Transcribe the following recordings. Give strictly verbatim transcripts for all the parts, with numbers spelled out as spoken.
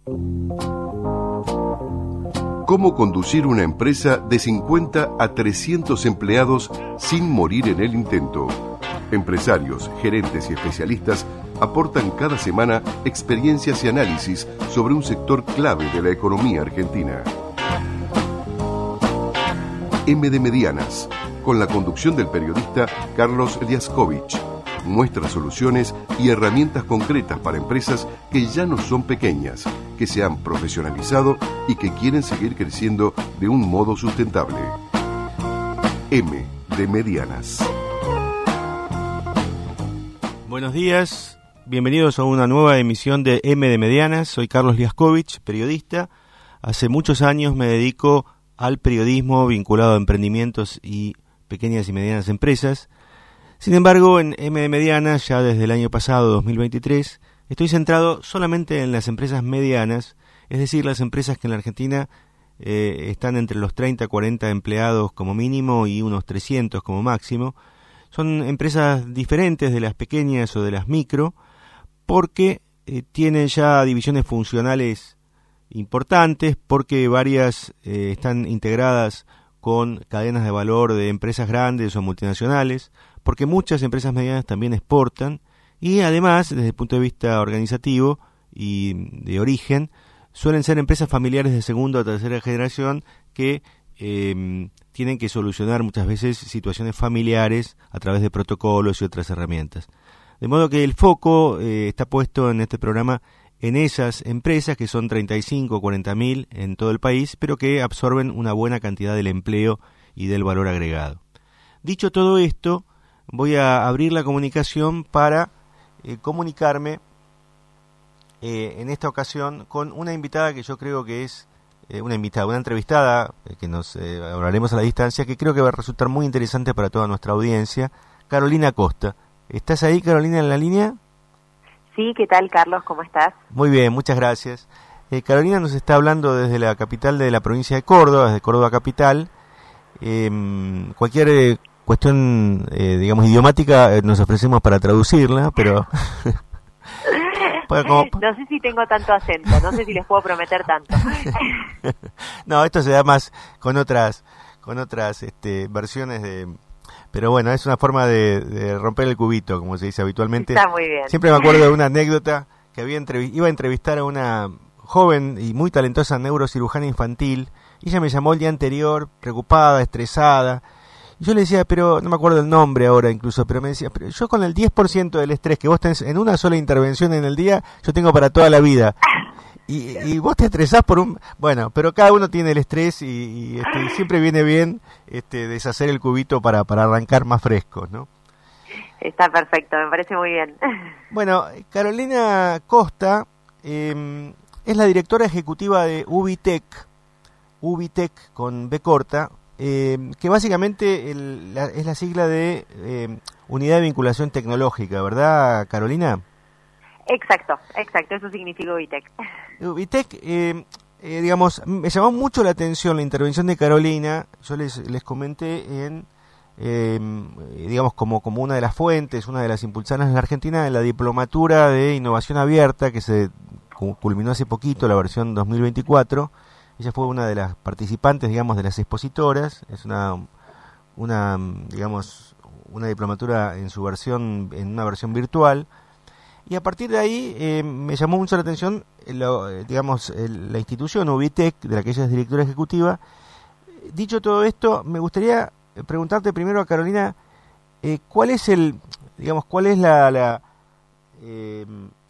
¿Cómo conducir una empresa de cincuenta a trescientos empleados sin morir en el intento? Empresarios, gerentes y especialistas aportan cada semana experiencias y análisis sobre un sector clave de la economía argentina. M de Medianas, con la conducción del periodista Carlos Liaskovich, muestra soluciones y herramientas concretas para empresas que ya no son pequeñas, que se han profesionalizado y que quieren seguir creciendo de un modo sustentable. M de Medianas. Buenos días, bienvenidos a una nueva emisión de M de Medianas. Soy Carlos Liaskovich, periodista. Hace muchos años me dedico al periodismo vinculado a emprendimientos y pequeñas y medianas empresas. Sin embargo, en M de Medianas, ya desde el año pasado, dos mil veintitrés, estoy centrado solamente en las empresas medianas, es decir, las empresas que en la Argentina eh, están entre los treinta a cuarenta empleados como mínimo y unos trescientos como máximo. Son empresas diferentes de las pequeñas o de las micro, porque eh, tienen ya divisiones funcionales importantes, porque varias eh, están integradas con cadenas de valor de empresas grandes o multinacionales, porque muchas empresas medianas también exportan, y además, desde el punto de vista organizativo y de origen, suelen ser empresas familiares de segunda o tercera generación que eh, tienen que solucionar muchas veces situaciones familiares a través de protocolos y otras herramientas. De modo que el foco eh, está puesto en este programa en esas empresas que son treinta y cinco o cuarenta mil en todo el país, pero que absorben una buena cantidad del empleo y del valor agregado. Dicho todo esto, voy a abrir la comunicación para eh, comunicarme eh, en esta ocasión con una invitada que yo creo que es eh, una invitada, una entrevistada eh, que nos eh, hablaremos a la distancia, que creo que va a resultar muy interesante para toda nuestra audiencia, Carolina Costa. ¿Estás ahí, Carolina, en la línea? Sí, ¿qué tal, Carlos? ¿Cómo estás? Muy bien, muchas gracias. Eh, Carolina nos está hablando desde la capital de la provincia de Córdoba, desde Córdoba capital. Eh, cualquier eh, cuestión, eh, digamos, idiomática eh, nos ofrecemos para traducirla, pero... como... No sé si tengo tanto acento, no sé si les puedo prometer tanto. No, esto se da más con otras, con otras este, versiones de... Pero bueno, es una forma de, de romper el cubito, como se dice habitualmente. Está muy bien. Siempre me acuerdo de una anécdota que había entrev- iba a entrevistar a una joven y muy talentosa neurocirujana infantil. Y ella me llamó el día anterior, preocupada, estresada. Y yo le decía, pero no me acuerdo el nombre ahora incluso, pero me decía, pero yo con el diez por ciento del estrés que vos tenés en una sola intervención en el día, yo tengo para toda la vida. Y, y vos te estresás por un... Bueno, pero cada uno tiene el estrés y, y, este, y siempre viene bien este, deshacer el cubito para, para arrancar más frescos, ¿no? Está perfecto, me parece muy bien. Bueno, Carolina Costa eh, es la directora ejecutiva de Ubitec, Ubitec con B corta, eh, que básicamente el, la, es la sigla de eh, Unidad de Vinculación Tecnológica, ¿verdad, Carolina? Exacto, exacto, eso significa Ubitec. Ubitec, eh, eh, digamos, me llamó mucho la atención la intervención de Carolina. Yo les, les comenté en, eh, digamos, como, como una de las fuentes, una de las impulsadoras en la Argentina de la diplomatura de innovación abierta que se culminó hace poquito, la versión dos mil veinticuatro. Ella fue una de las participantes, digamos, de las expositoras. Es una, una, digamos, una diplomatura en su versión, en una versión virtual. Y a partir de ahí eh, me llamó mucho la atención, lo, digamos, el, la institución Ubitec, de la que ella es directora ejecutiva. Dicho todo esto, me gustaría preguntarte primero a Carolina, eh, ¿cuál es el, digamos, cuál es la, la, eh,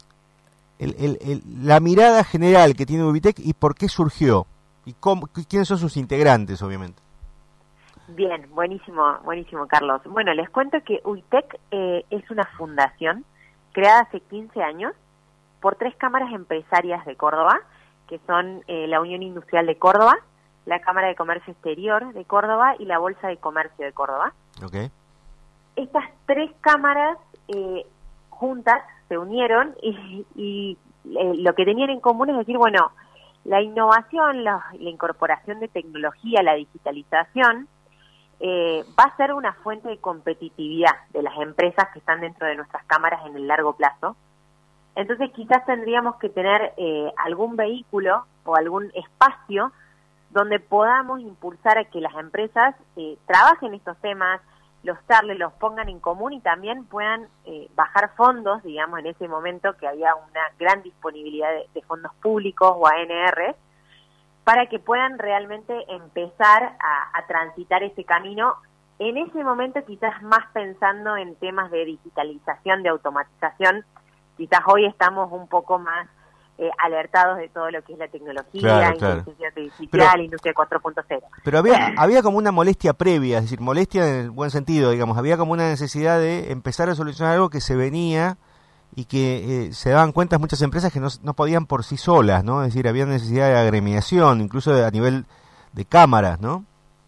el, el, el, la mirada general que tiene Ubitec y por qué surgió? Y cómo, quiénes son sus integrantes, obviamente. Bien, buenísimo, buenísimo, Carlos. Bueno, les cuento que Ubitec eh, es una fundación creada hace quince años por tres cámaras empresarias de Córdoba, que son eh, la Unión Industrial de Córdoba, la Cámara de Comercio Exterior de Córdoba y la Bolsa de Comercio de Córdoba. Okay. Estas tres cámaras eh, juntas se unieron y, y eh, lo que tenían en común es decir, bueno, la innovación, la, la incorporación de tecnología, la digitalización, Eh, va a ser una fuente de competitividad de las empresas que están dentro de nuestras cámaras en el largo plazo Entonces quizás tendríamos que tener eh, algún vehículo o algún espacio donde podamos impulsar a que las empresas eh, trabajen estos temas, los charlen, los pongan en común y también puedan eh, bajar fondos, digamos, en ese momento que había una gran disponibilidad de, de fondos públicos o A N R, para que puedan realmente empezar a, a transitar ese camino, en ese momento quizás más pensando en temas de digitalización, de automatización. Quizás hoy estamos un poco más eh, alertados de todo lo que es la tecnología, claro, inteligencia claro. artificial, Pero, industria cuatro punto cero. Pero había, había como una molestia previa, es decir, molestia en el buen sentido, digamos, había como una necesidad de empezar a solucionar algo que se venía y que eh, se daban cuenta muchas empresas que no, no podían por sí solas, ¿no? Es decir, había necesidad de agremiación, incluso de, a nivel de cámaras, ¿no?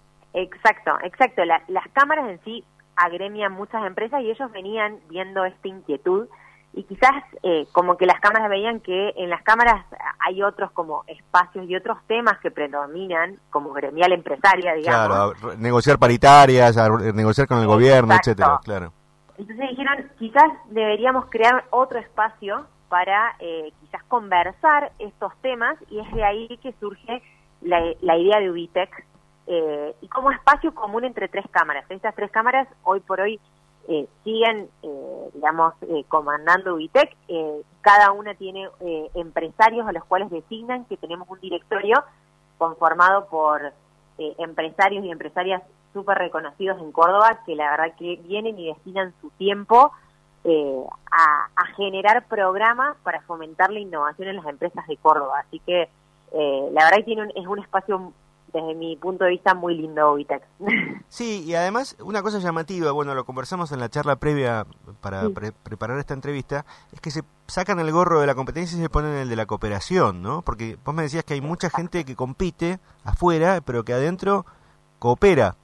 Exacto, exacto. La, las cámaras en sí agremian muchas empresas y ellos venían viendo esta inquietud y quizás eh, como que las cámaras veían que en las cámaras hay otros como espacios y otros temas que predominan como gremial empresaria, digamos. Claro, a negociar paritarias, a negociar con el Exacto. gobierno, etcétera, claro. Entonces dijeron, quizás deberíamos crear otro espacio para eh, quizás conversar estos temas y es de ahí que surge la, la idea de Ubitec eh, y como espacio común entre tres cámaras. Estas tres cámaras hoy por hoy eh, siguen, eh, digamos, eh, comandando Ubitec. Eh, cada una tiene eh, empresarios a los cuales designan, que tenemos un directorio conformado por eh, empresarios y empresarias súper reconocidos en Córdoba, que la verdad que vienen y destinan su tiempo eh, a, a generar programas para fomentar la innovación en las empresas de Córdoba. Así que eh, la verdad que tiene un, es un espacio, desde mi punto de vista, muy lindo, Ubitec. Sí, y además una cosa llamativa, bueno, lo conversamos en la charla previa para sí. pre preparar esta entrevista, es que se sacan el gorro de la competencia y se ponen el de la cooperación, ¿no? Porque vos me decías que hay mucha gente que compite afuera, pero que adentro coopera.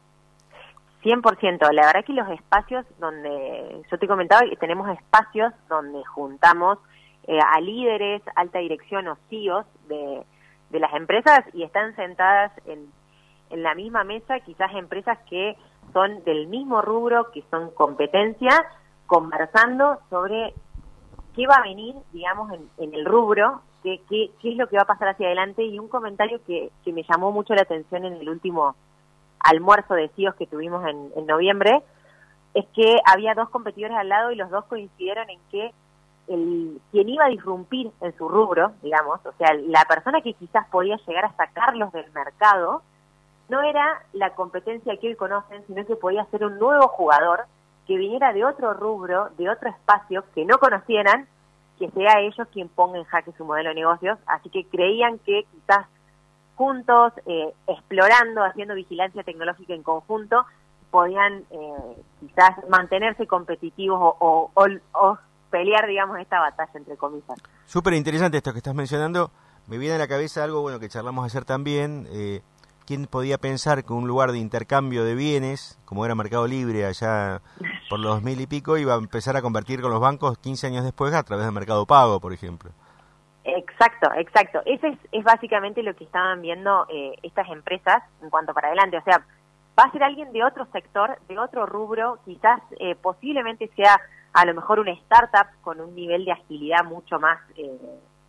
cien por ciento. La verdad que los espacios donde, yo te comentaba, tenemos espacios donde juntamos eh, a líderes, alta dirección o C E Os de, de las empresas y están sentadas en, en la misma mesa, quizás empresas que son del mismo rubro, que son competencia, conversando sobre qué va a venir, digamos, en, en el rubro, qué, qué, qué es lo que va a pasar hacia adelante. Y un comentario que, que me llamó mucho la atención en el último almuerzo de C E Os que tuvimos en, en noviembre, es que había dos competidores al lado y los dos coincidieron en que el quien iba a disrumpir en su rubro, digamos, o sea, la persona que quizás podía llegar a sacarlos del mercado, no era la competencia que hoy conocen, sino que podía ser un nuevo jugador que viniera de otro rubro, de otro espacio, que no conocieran, que sea ellos quien ponga en jaque su modelo de negocios. Así que creían que quizás juntos, eh, explorando, haciendo vigilancia tecnológica en conjunto, podían eh, quizás mantenerse competitivos o, o, o, o pelear, digamos, esta batalla, entre comillas. Súper interesante esto que estás mencionando. Me viene a la cabeza algo bueno que charlamos ayer también. Eh, ¿Quién podía pensar que un lugar de intercambio de bienes, como era Mercado Libre allá por los dos mil y pico, iba a empezar a convertir con los bancos quince años después a través de Mercado Pago, por ejemplo? Exacto, exacto. Ese es, es básicamente lo que estaban viendo eh, estas empresas en cuanto para adelante. O sea, va a ser alguien de otro sector, de otro rubro, quizás eh, posiblemente sea a lo mejor una startup con un nivel de agilidad mucho más, eh,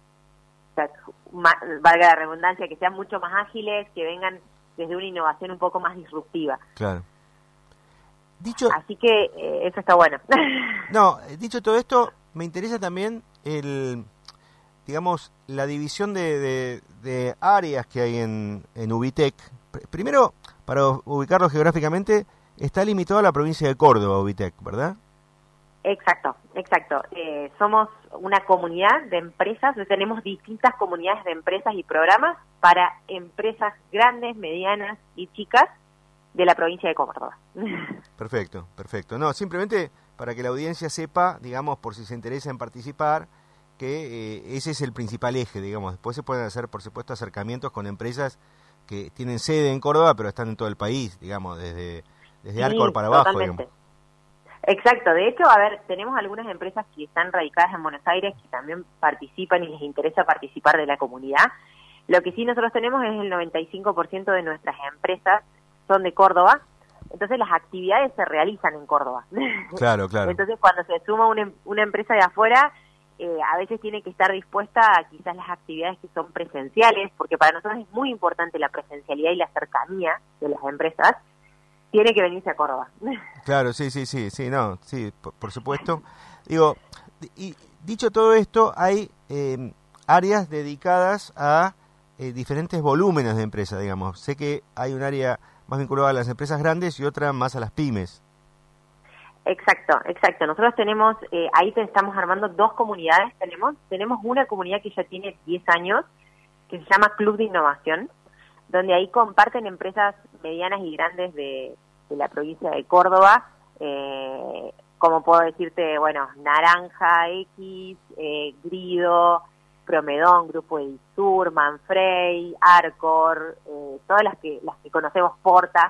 o sea, más, valga la redundancia, que sean mucho más ágiles, que vengan desde una innovación un poco más disruptiva. Claro. Dicho, Así que eh, eso está bueno. No, dicho todo esto, me interesa también el, digamos, la división de, de, de áreas que hay en, en Ubitec. Primero, para ubicarlo geográficamente, está limitado a la provincia de Córdoba, Ubitec, ¿verdad? Exacto, exacto. Eh, somos una comunidad de empresas, tenemos distintas comunidades de empresas y programas para empresas grandes, medianas y chicas de la provincia de Córdoba. Perfecto, perfecto. No, simplemente para que la audiencia sepa, digamos, por si se interesa en participar, que eh, ese es el principal eje, digamos. Después se pueden hacer, por supuesto, acercamientos con empresas que tienen sede en Córdoba, pero están en todo el país, digamos, desde, desde Sí, Arcor para abajo, totalmente. digamos. Exacto, de hecho, a ver, tenemos algunas empresas que están radicadas en Buenos Aires que también participan y les interesa participar de la comunidad. Lo que sí nosotros tenemos es el noventa y cinco por ciento de nuestras empresas son de Córdoba, entonces las actividades se realizan en Córdoba. Claro, claro. Entonces cuando se suma una, una empresa de afuera, eh, a veces tiene que estar dispuesta a quizás las actividades que son presenciales, porque para nosotros es muy importante la presencialidad y la cercanía de las empresas, tiene que venirse a Córdoba. Claro, sí, sí, sí, sí, no, sí, por, por supuesto. Digo, y dicho todo esto, hay eh, áreas dedicadas a eh, diferentes volúmenes de empresas, digamos. Sé que hay un área más vinculada a las empresas grandes y otra más a las pymes. Exacto, exacto. Nosotros tenemos, eh, ahí te estamos armando dos comunidades. Tenemos tenemos una comunidad que ya tiene diez años, que se llama Club de Innovación, donde ahí comparten empresas medianas y grandes de, de la provincia de Córdoba, eh, como puedo decirte, bueno, Naranja X, eh, Grido, Promedón, Grupo Edisur, Manfrey, Arcor, eh, todas las que las que conocemos, Porta.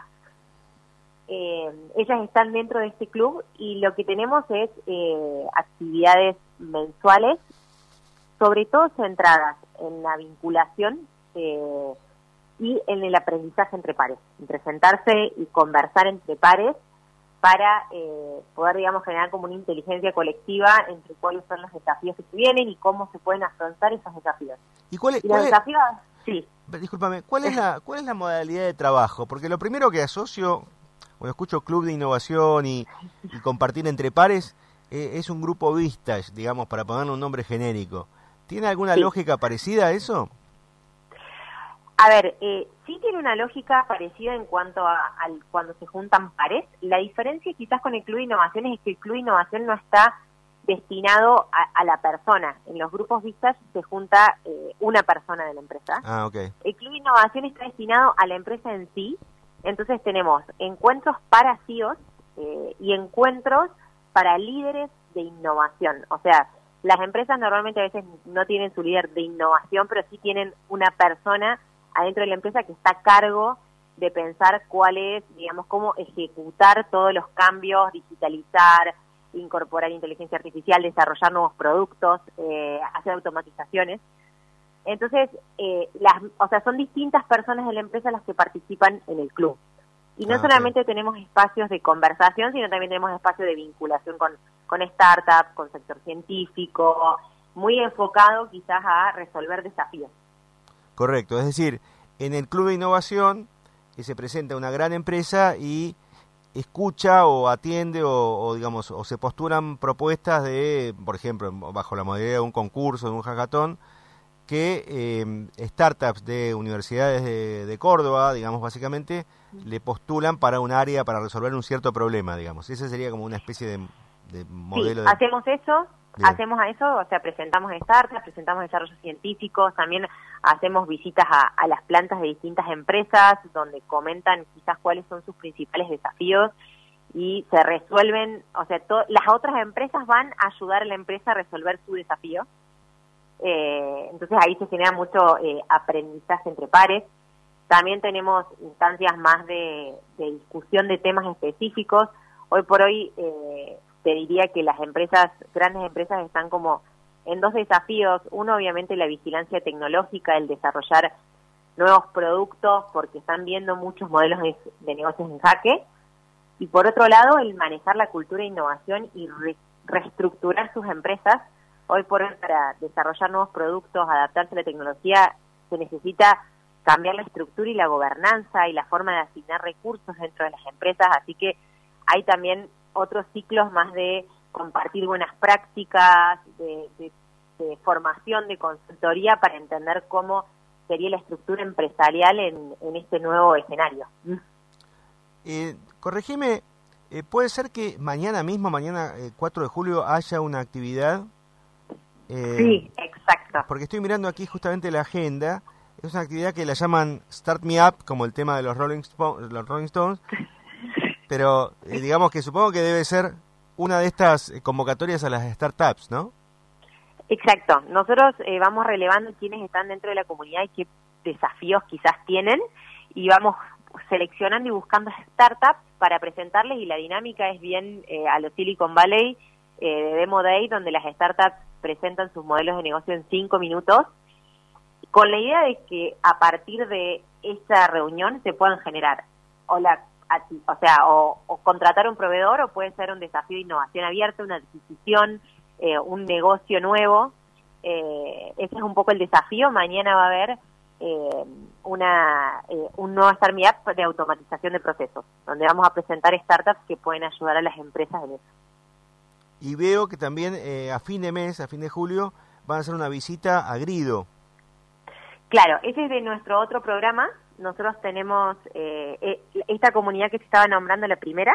Eh, ellas están dentro de este club y lo que tenemos es eh, actividades mensuales, sobre todo centradas en la vinculación eh, y en el aprendizaje entre pares, entre sentarse y conversar entre pares para eh, poder, digamos, generar como una inteligencia colectiva entre cuáles son los desafíos que se vienen y cómo se pueden afrontar esos desafíos. ¿Y cuál es, y los cuál desafíos, es, sí. Discúlpame, ¿cuál es la cuál es la modalidad de trabajo? Porque lo primero que asocio cuando escucho Club de Innovación y, y compartir entre pares, eh, es un grupo Vistage, digamos, para ponerle un nombre genérico. ¿Tiene alguna sí. lógica parecida a eso? A ver, eh, sí tiene una lógica parecida en cuanto a, a cuando se juntan pares. La diferencia quizás con el Club de Innovación es que el Club de Innovación no está destinado a, a la persona. En los grupos Vistage se junta eh, una persona de la empresa. Ah, okay. El Club de Innovación está destinado a la empresa en sí. Entonces tenemos encuentros para C E Os eh, y encuentros para líderes de innovación. O sea, las empresas normalmente a veces no tienen su líder de innovación, pero sí tienen una persona adentro de la empresa que está a cargo de pensar cuál es, digamos, cómo ejecutar todos los cambios, digitalizar, incorporar inteligencia artificial, desarrollar nuevos productos, eh, hacer automatizaciones. Entonces, eh, las, o sea, son distintas personas de la empresa las que participan en el club. Y no ah, solamente okay. tenemos espacios de conversación, sino también tenemos espacios de vinculación con, con startups, con sector científico, muy enfocado quizás a resolver desafíos. Correcto, es decir, en el Club de Innovación que se presenta una gran empresa y escucha o atiende o, o digamos o se postulan propuestas de, por ejemplo, bajo la modalidad de un concurso, de un hackathon, que eh, startups de universidades de, de Córdoba, digamos, básicamente, le postulan para un área, para resolver un cierto problema, digamos. Ese sería como una especie de, de modelo. Sí, de... hacemos eso, Bien. hacemos a eso, o sea, presentamos startups, presentamos desarrollos científicos, también hacemos visitas a, a las plantas de distintas empresas, donde comentan quizás cuáles son sus principales desafíos y se resuelven, o sea, to- las otras empresas van a ayudar a la empresa a resolver su desafío. Eh, entonces ahí se genera mucho eh, aprendizaje entre pares. También tenemos instancias más de, de discusión de temas específicos. Hoy por hoy eh, te diría que las empresas, grandes empresas, están como en dos desafíos. Uno, obviamente, la vigilancia tecnológica, el desarrollar nuevos productos, porque están viendo muchos modelos de, de negocios en jaque. Y por otro lado, el manejar la cultura de innovación y re, reestructurar sus empresas. Hoy por hoy, para desarrollar nuevos productos, adaptarse a la tecnología, se necesita cambiar la estructura y la gobernanza y la forma de asignar recursos dentro de las empresas. Así que hay también otros ciclos más de compartir buenas prácticas, de, de, de formación, de consultoría para entender cómo sería la estructura empresarial en, en este nuevo escenario. Eh, corregime, eh, ¿puede ser que mañana mismo, mañana eh, cuatro de julio, haya una actividad? Eh, sí, exacto. Porque estoy mirando aquí justamente la agenda. Es una actividad que la llaman Start Me Up, como el tema de los Rolling, Spo- los Rolling Stones. Pero eh, digamos que supongo que debe ser una de estas convocatorias a las startups, ¿no? Exacto. Nosotros eh, vamos relevando quiénes están dentro de la comunidad y qué desafíos quizás tienen. Y vamos seleccionando y buscando startups para presentarles. Y la dinámica es bien eh, a los Silicon Valley, eh, de Demo Day, donde las startups presentan sus modelos de negocio en cinco minutos, con la idea de que a partir de esta reunión se puedan generar o la o sea o, o contratar un proveedor, o puede ser un desafío de innovación abierta, una adquisición, eh, un negocio nuevo. Eh, ese es un poco el desafío. Mañana va a haber eh, una eh, un nuevo startup de automatización de procesos, donde vamos a presentar startups que pueden ayudar a las empresas en eso. Y veo que también eh, a fin de mes, a fin de julio, van a hacer una visita a Grido. Claro, ese es de nuestro otro programa. Nosotros tenemos eh, eh, esta comunidad que se estaba nombrando, la primera,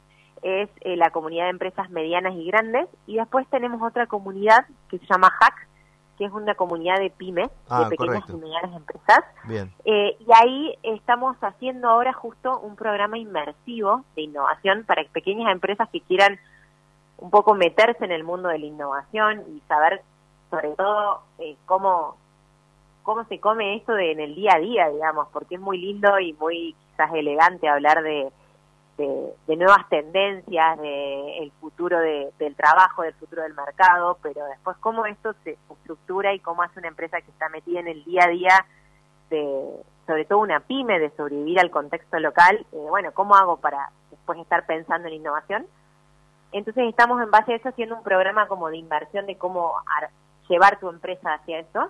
es eh, la comunidad de empresas medianas y grandes, y después tenemos otra comunidad que se llama Hack, que es una comunidad de pymes, ah, de pequeñas correcto. y medianas empresas. Bien. Eh, y ahí estamos haciendo ahora justo un programa inmersivo de innovación para pequeñas empresas que quieran un poco meterse en el mundo de la innovación y saber sobre todo eh, cómo cómo se come esto de, en el día a día, digamos, porque es muy lindo y muy quizás elegante hablar de, de, de nuevas tendencias, de el futuro de, del trabajo, del futuro del mercado, pero después cómo esto se estructura y cómo hace una empresa que está metida en el día a día, de, sobre todo una pyme, de sobrevivir al contexto local. Eh, bueno, ¿cómo hago para después estar pensando en innovación? Entonces estamos en base a eso haciendo un programa como de inversión de cómo ar- llevar tu empresa hacia eso.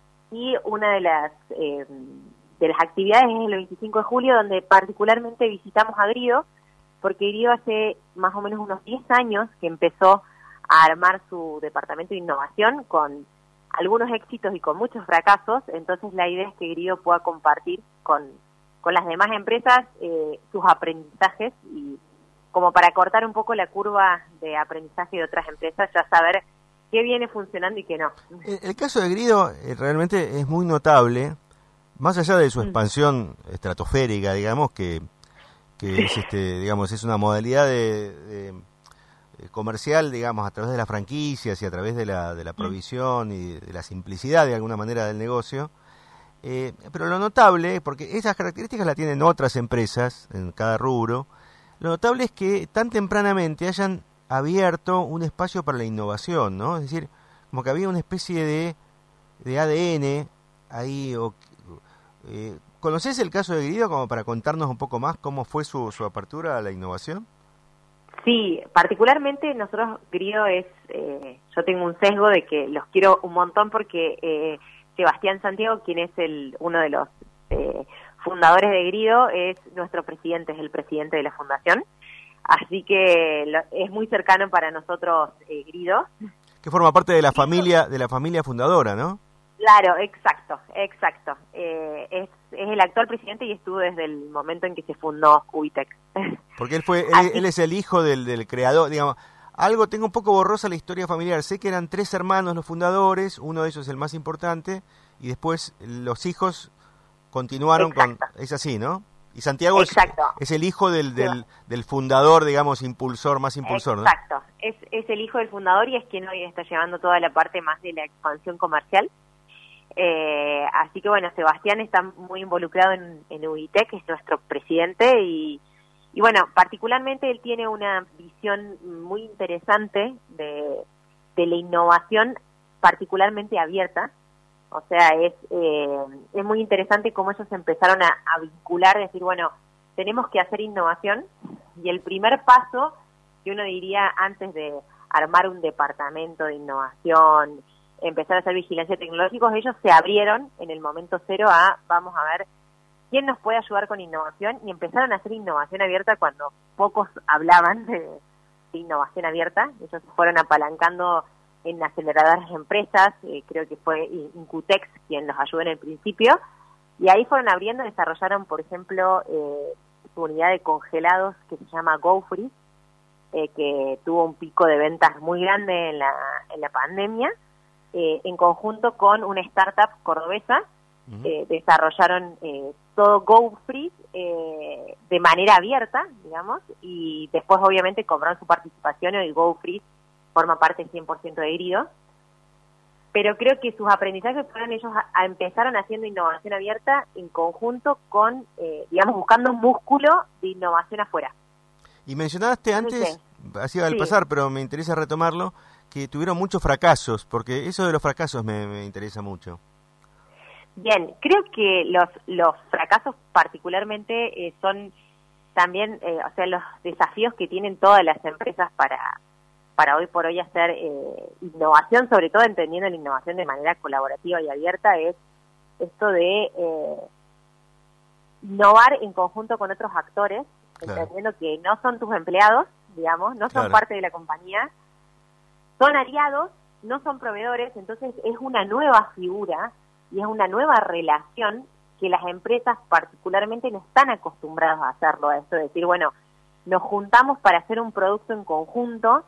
Y una de las eh, de las actividades es el veinticinco de julio, donde particularmente visitamos a Grido, porque Grido hace más o menos unos diez años que empezó a armar su departamento de innovación con algunos éxitos y con muchos fracasos. Entonces la idea es que Grido pueda compartir con, con las demás empresas eh, sus aprendizajes, y como para cortar un poco la curva de aprendizaje de otras empresas, ya saber qué viene funcionando y qué no. El, el caso de Grido eh, realmente es muy notable, más allá de su expansión estratosférica, digamos, que, que es este, digamos, es una modalidad de, de, de comercial, digamos, a través de las franquicias y a través de la, de la provisión y de la simplicidad de alguna manera del negocio. Eh, pero lo notable, porque esas características las tienen otras empresas en cada rubro, lo notable es que tan tempranamente hayan abierto un espacio para la innovación, ¿no? Es decir, como que había una especie de, de A D N ahí. O, eh, ¿Conocés el caso de Grido como para contarnos un poco más cómo fue su, su apertura a la innovación? Sí, particularmente nosotros, Grido es, eh, yo tengo un sesgo de que los quiero un montón porque eh, Sebastián Santiago, quien es el uno de los eh, fundadores de Grido, es nuestro presidente, es el presidente de la fundación. Así que lo, es muy cercano para nosotros eh, Grido. Que forma parte de la familia de la familia fundadora, ¿no? Claro, exacto, exacto. Eh, es, es el actual presidente y estuvo desde el momento en que se fundó Ubitec. Porque él fue, él, Así, él es el hijo del, del creador, digamos. Algo, tengo un poco borrosa la historia familiar. Sé que eran tres hermanos los fundadores, uno de ellos es el más importante, y después los hijos continuaron. Exacto. Con... Es así, ¿no? Y Santiago es, es el hijo del, del, del fundador, digamos, impulsor, más impulsor, ¿no? Exacto, es, es el hijo del fundador y es quien hoy está llevando toda la parte más de la expansión comercial. Eh, así que bueno, Sebastián está muy involucrado en, en Ubitec, es nuestro presidente, y, y bueno, particularmente él tiene una visión muy interesante de, de la innovación, particularmente abierta. O sea, es eh, es muy interesante cómo ellos empezaron a, a vincular, decir, bueno, tenemos que hacer innovación, y el primer paso que uno diría antes de armar un departamento de innovación, empezar a hacer vigilancia tecnológica, ellos se abrieron en el momento cero a, vamos a ver, quién nos puede ayudar con innovación, y empezaron a hacer innovación abierta cuando pocos hablaban de, de innovación abierta. Ellos se fueron apalancando en aceleradoras de empresas, eh, creo que fue Incutex quien los ayudó en el principio, y ahí fueron abriendo, desarrollaron, por ejemplo, eh, su unidad de congelados que se llama GoFreeze, eh, que tuvo un pico de ventas muy grande en la, en la pandemia, eh, en conjunto con una startup cordobesa. Uh-huh. eh, desarrollaron eh, todo GoFreeze eh, de manera abierta, digamos, y después obviamente compraron su participación, y el GoFreeze forma parte cien por ciento de Grido, pero creo que sus aprendizajes fueron ellos a, a empezaron haciendo innovación abierta en conjunto con, eh, digamos, buscando un músculo de innovación afuera. Y mencionaste antes, sí, así va al sí. pasar, pero me interesa retomarlo, que tuvieron muchos fracasos, porque eso de los fracasos me, me interesa mucho. Bien, creo que los los fracasos particularmente eh, son también, eh, o sea, los desafíos que tienen todas las empresas para para hoy por hoy hacer eh, innovación, sobre todo entendiendo la innovación de manera colaborativa y abierta, es esto de eh, innovar en conjunto con otros actores, claro. entendiendo que no son tus empleados, digamos, no son claro. parte de la compañía, son aliados, no son proveedores, entonces es una nueva figura y es una nueva relación que las empresas particularmente no están acostumbradas a hacerlo, a esto de decir, bueno, nos juntamos para hacer un producto en conjunto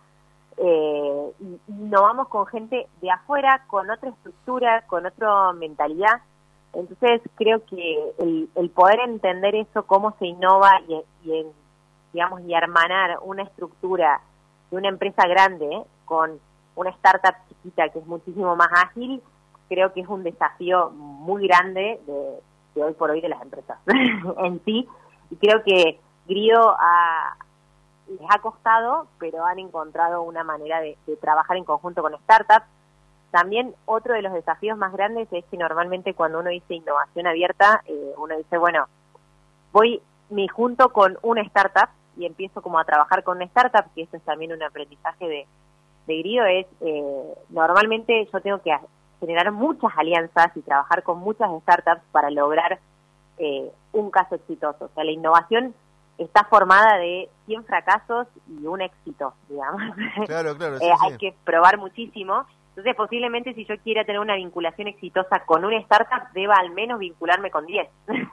eh, y innovamos con gente de afuera, con otra estructura, con otra mentalidad. Entonces creo que el, el poder entender eso, cómo se innova y, y en, digamos, y hermanar una estructura de una empresa grande ¿eh? con una startup chiquita que es muchísimo más ágil, creo que es un desafío muy grande de, de hoy por hoy de las empresas en sí, y creo que Grido ha, les ha costado, pero han encontrado una manera de, de trabajar en conjunto con startups. También otro de los desafíos más grandes es que normalmente cuando uno dice innovación abierta, eh, uno dice, bueno, voy, me junto con una startup y empiezo como a trabajar con una startup, que eso es también un aprendizaje de, de Grido, es eh, normalmente yo tengo que generar muchas alianzas y trabajar con muchas startups para lograr eh, un caso exitoso. O sea, la innovación está formada de cien fracasos y un éxito, digamos. Claro, claro. Sí, eh, sí. Hay que probar muchísimo. Entonces, posiblemente si yo quiera tener una vinculación exitosa con una startup, deba al menos vincularme con diez.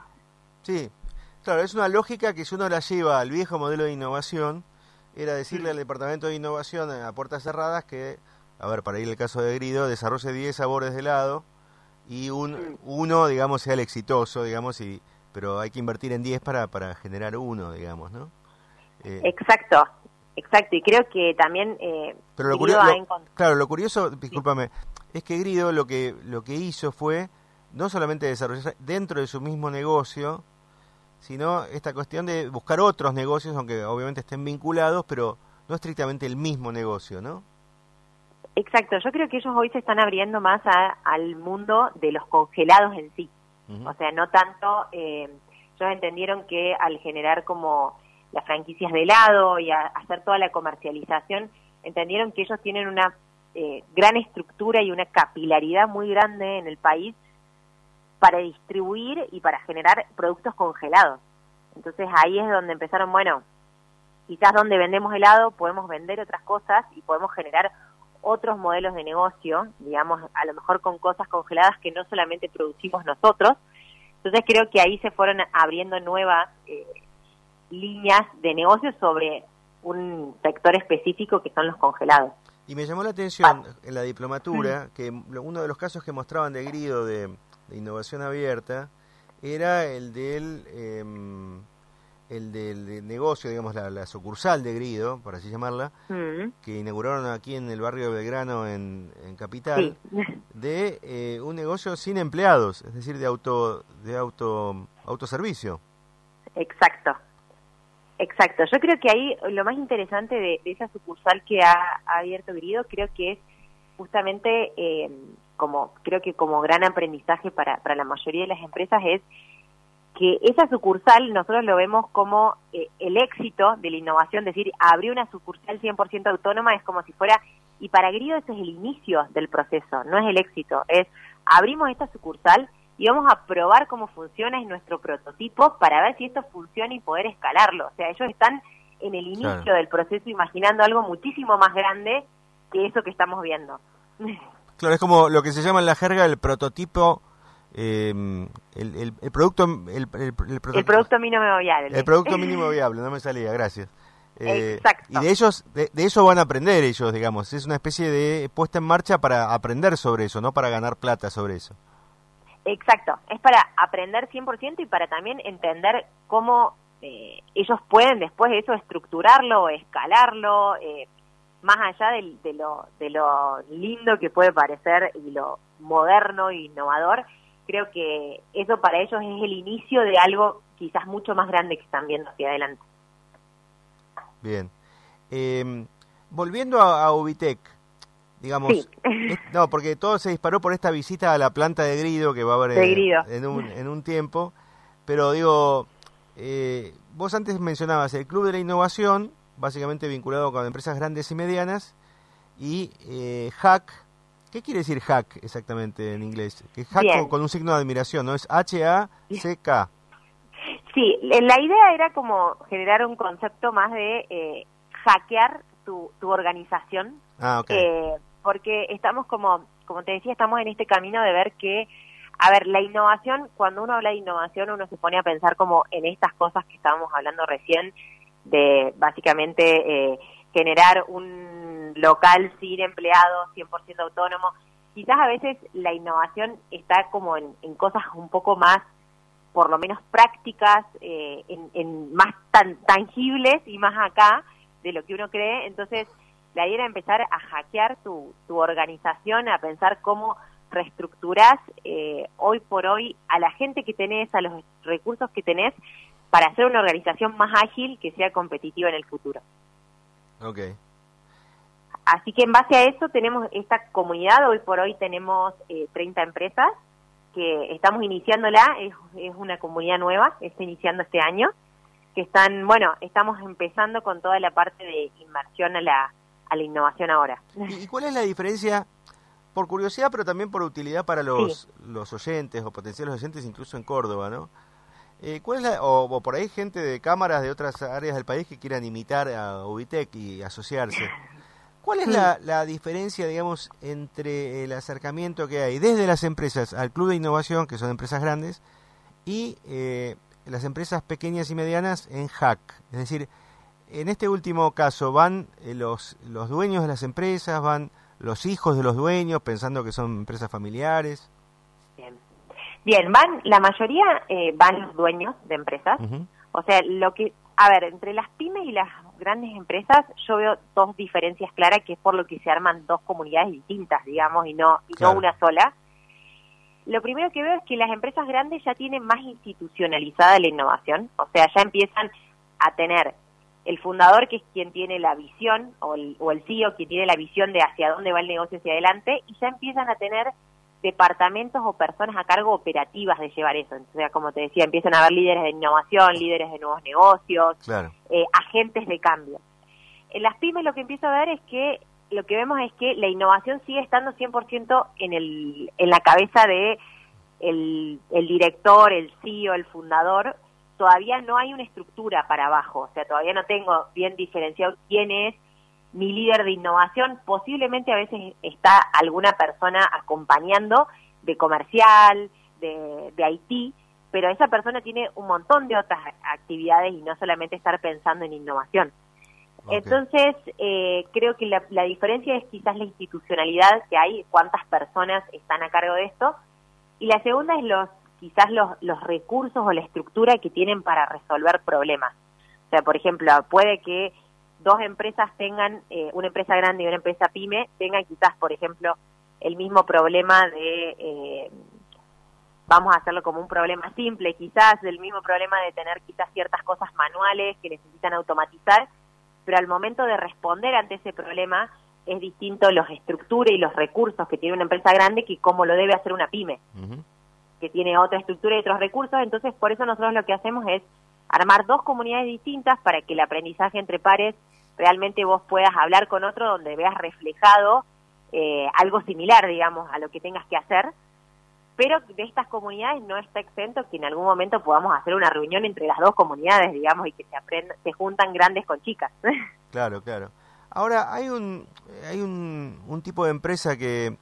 Sí, claro, es una lógica que si uno la lleva al viejo modelo de innovación, era decirle al departamento de innovación a puertas cerradas que, a ver, para ir al caso de Grido, desarrolle diez sabores de helado y un uno, digamos, sea el exitoso, digamos, y pero hay que invertir en diez para, para generar uno, digamos, ¿no? Eh, Exacto. Exacto, y creo que también eh, pero lo Grido curioso, ha encontrado... Claro, lo curioso, discúlpame, sí. es que Grido lo que lo que hizo fue no solamente desarrollar dentro de su mismo negocio, sino esta cuestión de buscar otros negocios, aunque obviamente estén vinculados, pero no estrictamente el mismo negocio, ¿no? Exacto, yo creo que ellos hoy se están abriendo más a, al mundo de los congelados en sí. Uh-huh. O sea, no tanto, eh, ellos entendieron que al generar como las franquicias de helado y a, a hacer toda la comercialización, entendieron que ellos tienen una eh, gran estructura y una capilaridad muy grande en el país para distribuir y para generar productos congelados. Entonces ahí es donde empezaron, bueno, quizás donde vendemos helado podemos vender otras cosas y podemos generar otros modelos de negocio, digamos, a lo mejor con cosas congeladas que no solamente producimos nosotros. Entonces creo que ahí se fueron abriendo nuevas eh, líneas de negocio sobre un sector específico que son los congelados. Y me llamó la atención ah. en la diplomatura, mm. que uno de los casos que mostraban de Grido de, de innovación abierta era el del eh, el del de negocio, digamos, la, la sucursal de Grido, por así llamarla, mm. que inauguraron aquí en el barrio de Belgrano, en, en Capital, sí. de eh, un negocio sin empleados, es decir, de auto de auto autoservicio. Exacto. Exacto, yo creo que ahí lo más interesante de, de esa sucursal que ha, ha abierto Grido, creo que es justamente, eh, como creo que como gran aprendizaje para, para la mayoría de las empresas, es que esa sucursal nosotros lo vemos como eh, el éxito de la innovación, es decir, abrir una sucursal cien por ciento autónoma es como si fuera, y para Grido ese es el inicio del proceso, no es el éxito, es abrimos esta sucursal y vamos a probar cómo funciona en nuestro prototipo para ver si esto funciona y poder escalarlo. O sea, ellos están en el inicio claro. del proceso imaginando algo muchísimo más grande que eso que estamos viendo. Claro, es como lo que se llama en la jerga el prototipo, eh, el, el, el producto... El, el, el, prototipo, el producto mínimo viable. El producto mínimo viable, no me salía, gracias. Eh, Exacto. Y de ellos, de, de eso van a aprender ellos, digamos. Es una especie de puesta en marcha para aprender sobre eso, no para ganar plata sobre eso. Exacto, es para aprender cien por ciento y para también entender cómo eh, ellos pueden después de eso estructurarlo, escalarlo, eh, más allá de, de, lo, de lo lindo que puede parecer y lo moderno e innovador. Creo que eso para ellos es el inicio de algo quizás mucho más grande que están viendo hacia adelante. Bien. Eh, volviendo a, a Ubitec, digamos, sí. es, no, porque todo se disparó por esta visita a la planta de Grido que va a haber eh, en, un, en un tiempo, pero digo, eh, vos antes mencionabas el Club de la Innovación, básicamente vinculado con empresas grandes y medianas, y eh, hack. ¿Qué quiere decir hack exactamente en inglés? Que hack con, con un signo de admiración, ¿no? Es H A C K. Sí, la idea era como generar un concepto más de eh, hackear tu, tu organización. Ah, okay. eh, porque estamos como, como te decía, estamos en este camino de ver que, a ver, la innovación, cuando uno habla de innovación, uno se pone a pensar como en estas cosas que estábamos hablando recién, de básicamente eh, generar un local sin empleados, cien por ciento autónomo. Quizás a veces la innovación está como en, en cosas un poco más, por lo menos prácticas, eh, en, en más tan tangibles y más acá de lo que uno cree. Entonces, la idea era empezar a hackear tu, tu organización, a pensar cómo reestructurás eh, hoy por hoy a la gente que tenés, a los recursos que tenés, para hacer una organización más ágil que sea competitiva en el futuro. Okay. Así que en base a eso tenemos esta comunidad. Hoy por hoy tenemos eh, treinta empresas que estamos iniciándola. Es, es una comunidad nueva, está iniciando este año, que están, bueno, estamos empezando con toda la parte de inmersión a la, a la innovación ahora. ¿Y cuál es la diferencia, por curiosidad, pero también por utilidad para los, sí. los oyentes o potenciales oyentes, incluso en Córdoba, ¿no? Eh, ¿cuál es la, o, o por ahí gente de cámaras de otras áreas del país que quieran imitar a Ubitec y asociarse? ¿Cuál es la, la diferencia, digamos, entre el acercamiento que hay desde las empresas al Club de Innovación, que son empresas grandes, y eh, las empresas pequeñas y medianas en Hack? Es decir, en este último caso, ¿van eh, los, los dueños de las empresas, van los hijos de los dueños, pensando que son empresas familiares? Bien. Bien, van, la mayoría eh, van los dueños de empresas. Uh-huh. O sea, lo que, a ver, entre las pymes y las grandes empresas, yo veo dos diferencias claras, que es por lo que se arman dos comunidades distintas, digamos, y no, y claro. no una sola. Lo primero que veo es que las empresas grandes ya tienen más institucionalizada la innovación, o sea, ya empiezan a tener el fundador, que es quien tiene la visión, o el, o el C E O, quien tiene la visión de hacia dónde va el negocio hacia adelante, y ya empiezan a tener departamentos o personas a cargo operativas de llevar eso. Entonces, como te decía, empiezan a haber líderes de innovación, líderes de nuevos negocios, claro. eh, agentes de cambio. En las pymes lo que empiezo a ver es que lo que vemos es que la innovación sigue estando cien por ciento en el en la cabeza de el, el director, el C E O, el fundador. Todavía no hay una estructura para abajo, o sea, todavía no tengo bien diferenciado quién es mi líder de innovación. Posiblemente a veces está alguna persona acompañando de comercial, de, de I T, pero esa persona tiene un montón de otras actividades y no solamente estar pensando en innovación. Okay. Entonces, eh, creo que la, la diferencia es quizás la institucionalidad que hay, cuántas personas están a cargo de esto, y la segunda es los quizás los, los recursos o la estructura que tienen para resolver problemas. O sea, por ejemplo, puede que dos empresas tengan, eh, una empresa grande y una empresa pyme, tengan quizás, por ejemplo, el mismo problema de, eh, vamos a hacerlo como un problema simple, quizás el mismo problema de tener quizás ciertas cosas manuales que necesitan automatizar, pero al momento de responder ante ese problema es distinto los estructuras y los recursos que tiene una empresa grande que como lo debe hacer una pyme, uh-huh. que tiene otra estructura y otros recursos. Entonces, por eso nosotros lo que hacemos es armar dos comunidades distintas para que el aprendizaje entre pares realmente vos puedas hablar con otro donde veas reflejado eh, algo similar, digamos, a lo que tengas que hacer, pero de estas comunidades no está exento que en algún momento podamos hacer una reunión entre las dos comunidades, digamos, y que se aprendan, se juntan grandes con chicas. Claro, claro. Ahora, hay un hay un, un tipo de empresa que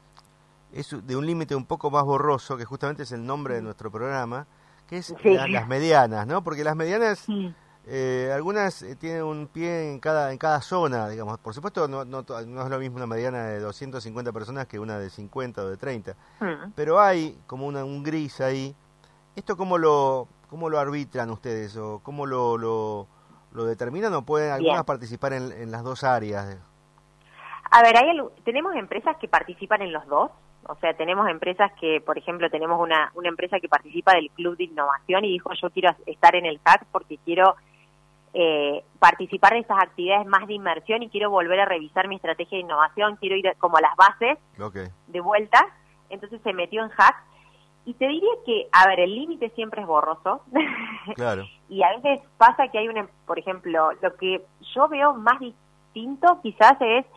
es de un límite un poco más borroso, que justamente es el nombre de nuestro programa, que es sí. la, las medianas, ¿no? Porque las medianas, sí. eh, algunas eh, tienen un pie en cada en cada zona, digamos. Por supuesto, no, no, no es lo mismo una mediana de doscientas cincuenta personas que una de cincuenta o de treinta, mm. pero hay como una, un gris ahí. ¿Esto cómo lo cómo lo arbitran ustedes o cómo lo, lo, lo determinan o pueden algunas Bien. participar en, en las dos áreas? A ver, hay, tenemos empresas que participan en los dos. O sea, tenemos empresas que, por ejemplo, tenemos una, una empresa que participa del Club de Innovación y dijo, yo quiero estar en el Hack porque quiero eh, participar en estas actividades más de inmersión y quiero volver a revisar mi estrategia de innovación, quiero ir como a las bases okay. de vuelta. Entonces se metió en Hack. Y te diría que, a ver, el límite siempre es borroso. Claro. Y a veces pasa que hay una, por ejemplo, lo que yo veo más distinto quizás es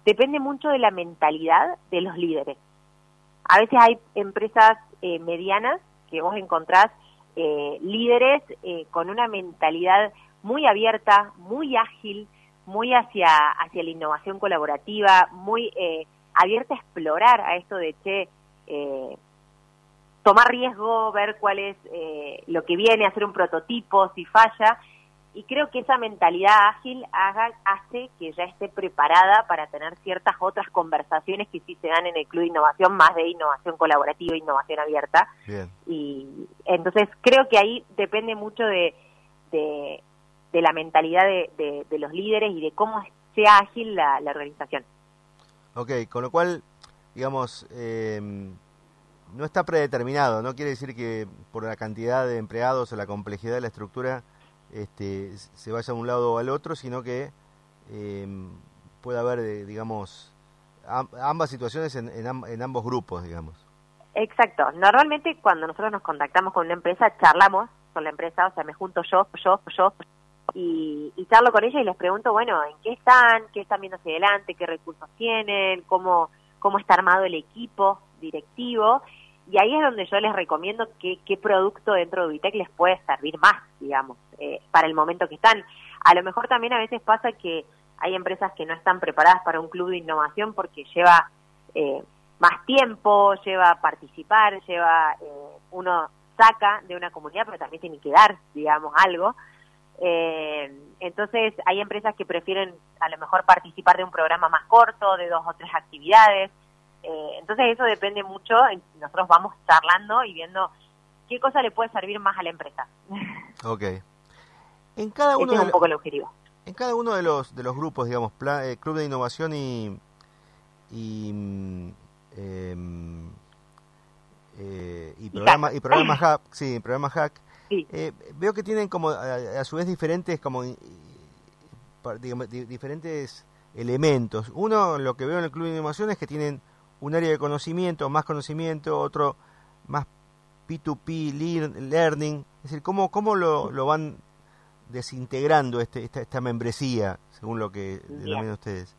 depende mucho de la mentalidad de los líderes. A veces hay empresas eh, medianas que vos encontrás eh, líderes eh, con una mentalidad muy abierta, muy ágil, muy hacia, hacia la innovación colaborativa, muy eh, abierta a explorar a esto de, che, eh, tomar riesgo, ver cuál es eh, lo que viene, hacer un prototipo, si falla. Y creo que esa mentalidad ágil haga, hace que ya esté preparada para tener ciertas otras conversaciones que sí se dan en el Club de Innovación, más de innovación colaborativa e innovación abierta. Bien. Y entonces creo que ahí depende mucho de, de, de la mentalidad de, de, de los líderes y de cómo sea ágil la, la organización. Ok, con lo cual, digamos, eh, no está predeterminado, no quiere decir que por la cantidad de empleados o la complejidad de la estructura este, se vaya a un lado o al otro, sino que eh, puede haber, eh, digamos, am, ambas situaciones en, en, amb en ambos grupos, digamos. Exacto. Normalmente cuando nosotros nos contactamos con una empresa, charlamos con la empresa, o sea, me junto yo, yo, yo, y, y charlo con ella y les pregunto, bueno, ¿en qué están? ¿Qué están viendo hacia adelante? ¿Qué recursos tienen? ¿Cómo, cómo está armado el equipo directivo? Y ahí es donde yo les recomiendo qué, qué producto dentro de Uitec les puede servir más, digamos, eh, para el momento que están. A lo mejor también a veces pasa que hay empresas que no están preparadas para un club de innovación porque lleva eh, más tiempo, lleva participar, lleva eh, uno saca de una comunidad, pero también tiene que dar, digamos, algo. Eh, entonces hay empresas que prefieren a lo mejor participar de un programa más corto, de dos o tres actividades. Eh, entonces eso depende mucho, nosotros vamos charlando y viendo qué cosa le puede servir más a la empresa. Ok. En cada uno Ese es de un lo, poco el objetivo. En cada uno de los de los grupos, digamos, plan, eh, Club de Innovación y y eh, eh, y programa y programa Hack, sí, programa Hack. Sí. Eh, veo que tienen como a, a su vez diferentes como digamos, di, diferentes elementos. Uno, lo que veo en el Club de Innovación es que tienen un área de conocimiento, más conocimiento, otro más P dos P, learning, es decir, cómo, cómo lo, lo van desintegrando este, esta, esta membresía, según lo que denominan ustedes.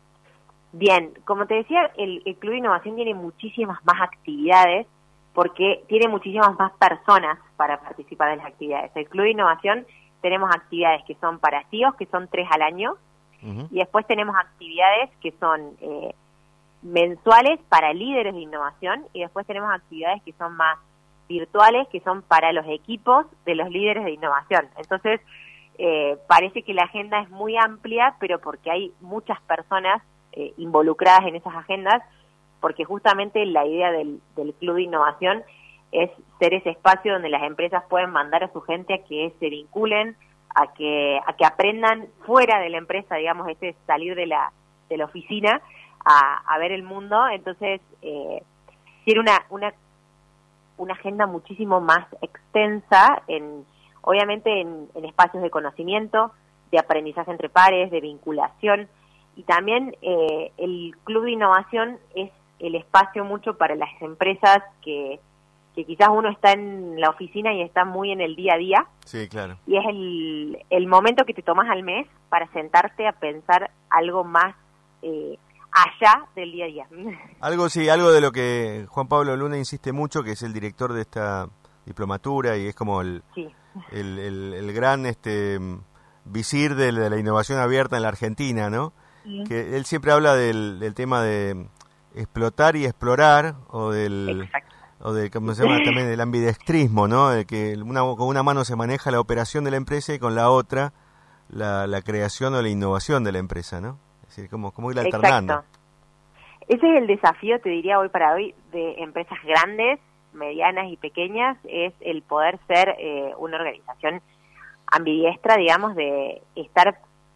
Bien, como te decía, el, el Club de Innovación tiene muchísimas más actividades porque tiene muchísimas más personas para participar de las actividades. El Club de Innovación tenemos actividades que son para C E Os, que son tres al año, uh-huh. y después tenemos actividades que son eh, mensuales para líderes de innovación, y después tenemos actividades que son más virtuales, que son para los equipos de los líderes de innovación. Entonces, eh, parece que la agenda es muy amplia, pero porque hay muchas personas eh, involucradas en esas agendas, porque justamente la idea del, del Club de Innovación es ser ese espacio donde las empresas pueden mandar a su gente a que se vinculen, a que a que aprendan fuera de la empresa, digamos, ese salir de la de la oficina a, a ver el mundo. Entonces, eh, tiene una, una una agenda muchísimo más extensa, en obviamente en, en espacios de conocimiento, de aprendizaje entre pares, de vinculación, y también eh, el Club de Innovación es el espacio mucho para las empresas que, que quizás uno está en la oficina y está muy en el día a día. Sí, claro. Y es el, el momento que te tomas al mes para sentarte a pensar algo más eh, allá del día a día. Algo, sí, algo de lo que Juan Pablo Luna insiste mucho, que es el director de esta diplomatura y es como el, sí. el, el, el gran este visir de la, de la innovación abierta en la Argentina, ¿no? Sí. Que él siempre habla del, del tema de explotar y explorar, o del Exacto. o del, ¿cómo se llama? También el ambidextrismo, ¿no? De que una, con una mano se maneja la operación de la empresa y con la otra la, la creación o la innovación de la empresa, ¿no? Es decir, como, como ir alternando. Exacto. Ese es el desafío, te diría hoy para hoy, de empresas grandes, medianas y pequeñas, es el poder ser eh, una organización ambidiestra, digamos, de estar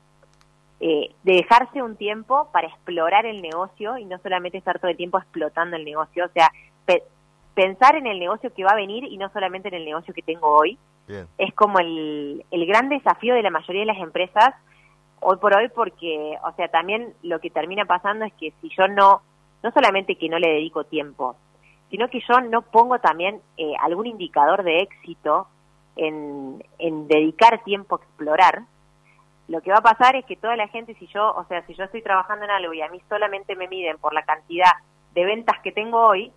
Eh, de dejarse un tiempo para explorar el negocio y no solamente estar todo el tiempo explotando el negocio, o sea, pe pensar en el negocio que va a venir y no solamente en el negocio que tengo hoy. Bien. Es como el, el gran desafío de la mayoría de las empresas hoy por hoy, porque, o sea, también lo que termina pasando es que si yo no, no solamente que no le dedico tiempo, sino que yo no pongo también eh, algún indicador de éxito en, en dedicar tiempo a explorar, lo que va a pasar es que toda la gente, si yo, o sea, si yo estoy trabajando en algo y a mí solamente me miden por la cantidad de ventas que tengo hoy,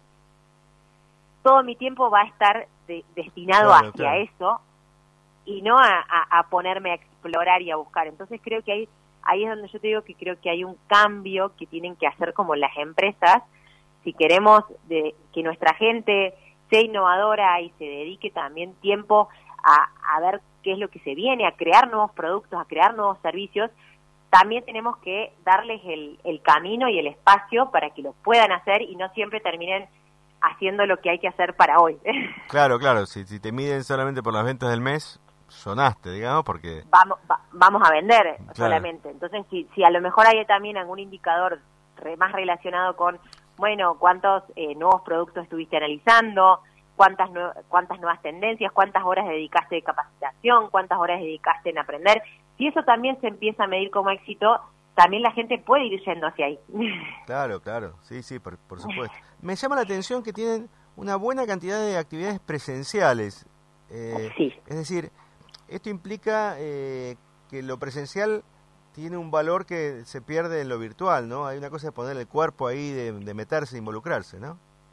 todo mi tiempo va a estar de, destinado claro, hacia claro. eso y no a, a, a ponerme a explorar y a buscar. Entonces creo que ahí, ahí es donde yo te digo que creo que hay un cambio que tienen que hacer como las empresas, si queremos de, que nuestra gente sea innovadora y se dedique también tiempo a, a ver qué es lo que se viene, a crear nuevos productos, a crear nuevos servicios. También tenemos que darles el, el camino y el espacio para que lo puedan hacer y no siempre terminen haciendo lo que hay que hacer para hoy. Claro, claro, si, si te miden solamente por las ventas del mes, sonaste, digamos, porque... Vamos, va, vamos a vender claro. solamente. Entonces, si, si a lo mejor hay también algún indicador re, más relacionado con, bueno, cuántos eh, nuevos productos estuviste analizando, cuántas nue cuántas nuevas tendencias, cuántas horas dedicaste de capacitación, cuántas horas dedicaste en aprender. Si eso también se empieza a medir como éxito, también la gente puede ir yendo hacia ahí. Claro, claro, sí, sí, por, por supuesto. Me llama la atención que tienen una buena cantidad de actividades presenciales. Eh, sí. Es decir, esto implica eh, que lo presencial tiene un valor que se pierde en lo virtual, ¿no? Hay una cosa de poner el cuerpo ahí, de, de meterse, involucrarse, ¿no?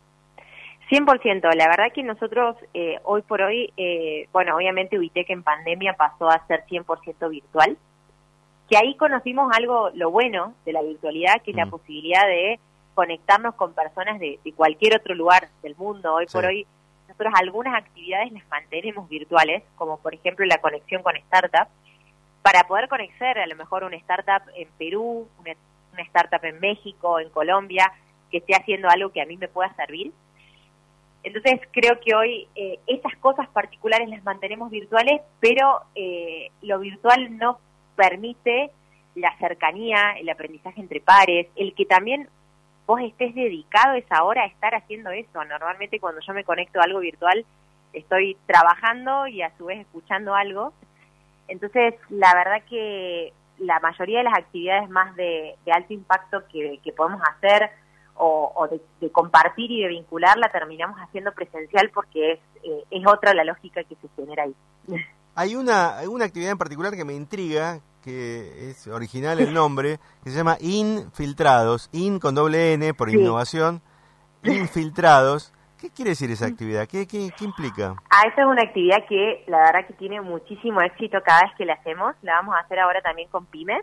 cien por ciento. La verdad que nosotros eh, hoy por hoy, eh, bueno, obviamente UITEC en pandemia pasó a ser cien por ciento virtual, que ahí conocimos algo, lo bueno de la virtualidad, que es mm. la posibilidad de conectarnos con personas de, de cualquier otro lugar del mundo. Hoy sí. por hoy, nosotros algunas actividades las mantenemos virtuales, como por ejemplo la conexión con startups, para poder conocer a lo mejor una startup en Perú, una, una startup en México, en Colombia, que esté haciendo algo que a mí me pueda servir. Entonces creo que hoy eh, esas cosas particulares las mantenemos virtuales, pero eh, lo virtual no permite la cercanía, el aprendizaje entre pares, el que también vos estés dedicado esa hora a estar haciendo eso. Normalmente cuando yo me conecto a algo virtual estoy trabajando y a su vez escuchando algo. Entonces la verdad que la mayoría de las actividades más de, de alto impacto que, que podemos hacer o, o de, de compartir y de vincular la terminamos haciendo presencial porque es, eh, es otra la lógica que se genera ahí. Hay una, hay una actividad en particular que me intriga, que es original el nombre, que se llama Infiltrados, In con doble N por sí. innovación, Infiltrados. ¿Qué quiere decir esa actividad? ¿Qué, qué, qué implica? Ah, esa es una actividad que la verdad que tiene muchísimo éxito cada vez que la hacemos, la vamos a hacer ahora también con pymes.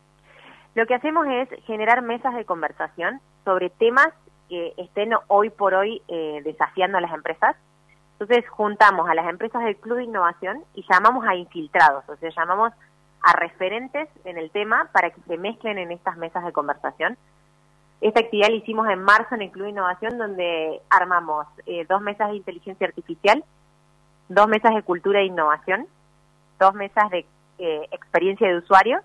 Lo que hacemos es generar mesas de conversación sobre temas que estén hoy por hoy eh, desafiando a las empresas. Entonces juntamos a las empresas del Club de Innovación y llamamos a infiltrados, o sea, llamamos a referentes en el tema para que se mezclen en estas mesas de conversación. Esta actividad la hicimos en marzo en el Club de Innovación, donde armamos eh, dos mesas de inteligencia artificial, dos mesas de cultura e innovación, dos mesas de eh, experiencia de usuario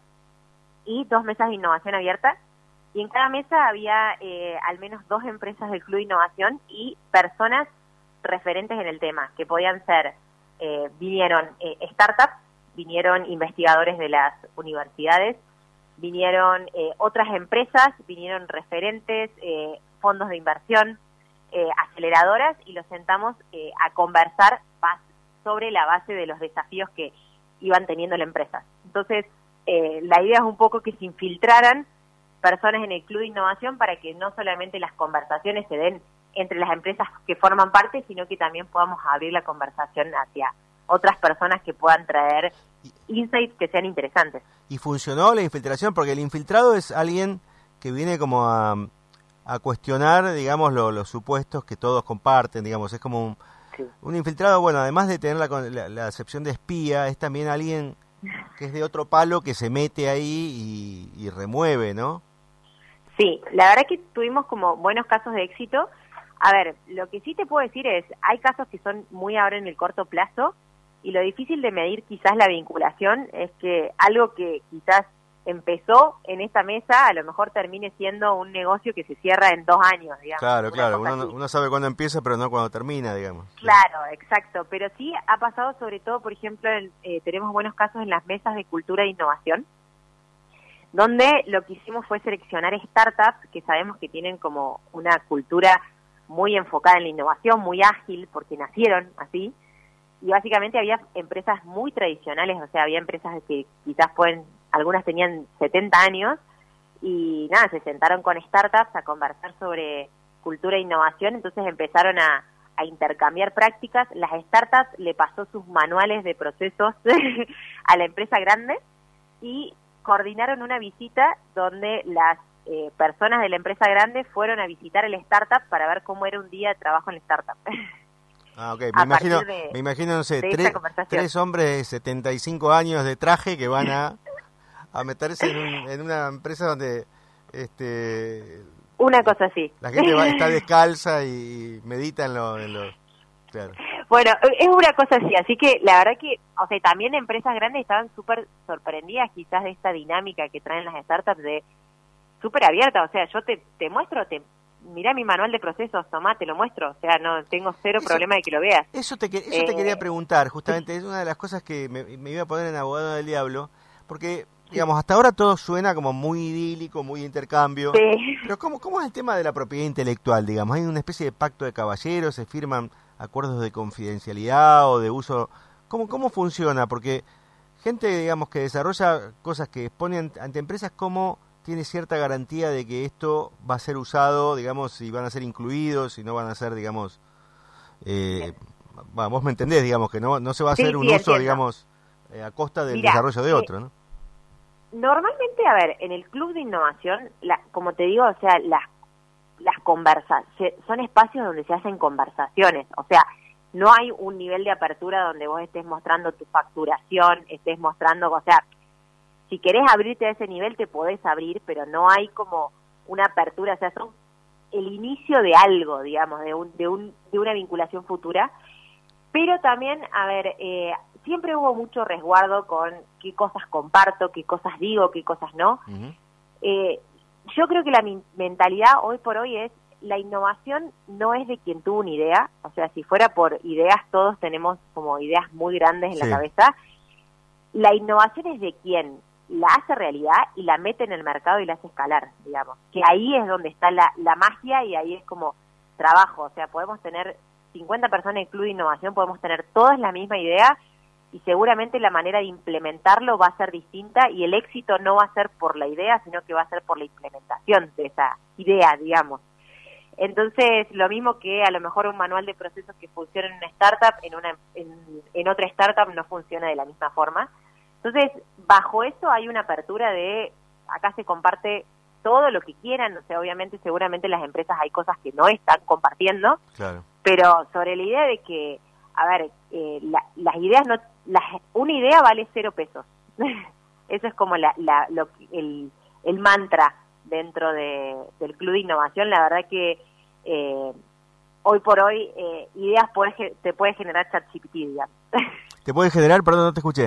y dos mesas de innovación abierta. Y en cada mesa había eh, al menos dos empresas del Club de Innovación y personas referentes en el tema, que podían ser, eh, vinieron eh, startups, vinieron investigadores de las universidades, vinieron eh, otras empresas, vinieron referentes, eh, fondos de inversión, eh, aceleradoras, y los sentamos eh, a conversar sobre la base de los desafíos que iban teniendo la empresa. Entonces, eh, la idea es un poco que se infiltraran personas en el Club de Innovación para que no solamente las conversaciones se den entre las empresas que forman parte, sino que también podamos abrir la conversación hacia otras personas que puedan traer insights que sean interesantes. ¿Y funcionó la infiltración? Porque el infiltrado es alguien que viene como a, a cuestionar, digamos, lo, los supuestos que todos comparten, digamos, es como un, sí. un infiltrado, bueno, además de tener la, la, la acepción de espía, es también alguien que es de otro palo que se mete ahí y, y remueve, ¿no? Sí, la verdad que tuvimos como buenos casos de éxito. A ver, lo que sí te puedo decir es, hay casos que son muy ahora en el corto plazo, y lo difícil de medir quizás la vinculación es que algo que quizás empezó en esta mesa a lo mejor termine siendo un negocio que se cierra en dos años, digamos. Claro, claro, uno, uno sabe cuándo empieza, pero no cuándo termina, digamos. Claro, exacto, pero sí ha pasado sobre todo, por ejemplo, en, eh, tenemos buenos casos en las mesas de cultura e innovación, donde lo que hicimos fue seleccionar startups que sabemos que tienen como una cultura muy enfocada en la innovación, muy ágil, porque nacieron así. Y básicamente había empresas muy tradicionales, o sea, había empresas que quizás pueden algunas tenían setenta años, y nada, se sentaron con startups a conversar sobre cultura e innovación, entonces empezaron a, a intercambiar prácticas. Las startups le pasó sus manuales de procesos a la empresa grande y coordinaron una visita donde las eh, personas de la empresa grande fueron a visitar el startup para ver cómo era un día de trabajo en la startup. Ah, ok. Me imagino, de, me imagino, no sé, tres, tres hombres de setenta y cinco años de traje que van a, a meterse en, un, en una empresa donde... este Una cosa así. La gente va, está descalza y medita en lo... En lo claro. Bueno, es una cosa así, así que la verdad que, o sea, también empresas grandes estaban súper sorprendidas quizás de esta dinámica que traen las startups de súper abierta, o sea, yo te, te muestro, te mirá mi manual de procesos, tomá, te lo muestro, o sea, no tengo cero eso, problema de que lo veas. Eso te, eso eh, te quería preguntar, justamente, es una de las cosas que me, me iba a poner en abogado del diablo, porque, digamos, hasta ahora todo suena como muy idílico, muy intercambio, sí. Pero ¿cómo, ¿cómo es el tema de la propiedad intelectual, digamos? ¿Hay una especie de pacto de caballeros, se firman acuerdos de confidencialidad o de uso? ¿Cómo, cómo funciona? Porque gente, digamos, que desarrolla cosas que exponen ante empresas, ¿cómo tiene cierta garantía de que esto va a ser usado, digamos, si van a ser incluidos, si no van a ser, digamos, eh, bueno, vos me entendés, digamos, que no, no se va a hacer sí, un sí, uso, entiendo. digamos, eh, a costa del Mirá, desarrollo de eh, otro, ¿no? Normalmente, a ver, en el Club de Innovación, la, como te digo, o sea, las las conversas, son espacios donde se hacen conversaciones, o sea, no hay un nivel de apertura donde vos estés mostrando tu facturación, estés mostrando, o sea, si querés abrirte a ese nivel te podés abrir, pero no hay como una apertura, o sea, son el inicio de algo, digamos, de un de un de una vinculación futura, pero también, a ver, eh, siempre hubo mucho resguardo con qué cosas comparto, qué cosas digo, qué cosas no. Uh-huh. eh, Yo creo que la mentalidad hoy por hoy es, la innovación no es de quien tuvo una idea, o sea, si fuera por ideas, todos tenemos como ideas muy grandes en sí. la cabeza. La innovación es de quien la hace realidad y la mete en el mercado y la hace escalar, digamos. Que ahí es donde está la, la magia y ahí es como trabajo, o sea, podemos tener cincuenta personas en el Club de Innovación, podemos tener todas la misma idea, y seguramente la manera de implementarlo va a ser distinta y el éxito no va a ser por la idea, sino que va a ser por la implementación de esa idea, digamos. Entonces, lo mismo que a lo mejor un manual de procesos que funciona en una startup, en una en, en otra startup no funciona de la misma forma. Entonces, bajo eso hay una apertura de, acá se comparte todo lo que quieran, o sea, obviamente, seguramente las empresas hay cosas que no están compartiendo, claro. Pero sobre la idea de que, a ver, eh, la, las ideas no... Las, una idea vale cero pesos. Eso es como la, la, lo, el, el mantra dentro de, del Club de Innovación. La verdad que eh, hoy por hoy eh, ideas puede, te puede generar ChatGPT, digamos. ¿Te puede generar? Perdón, no te escuché.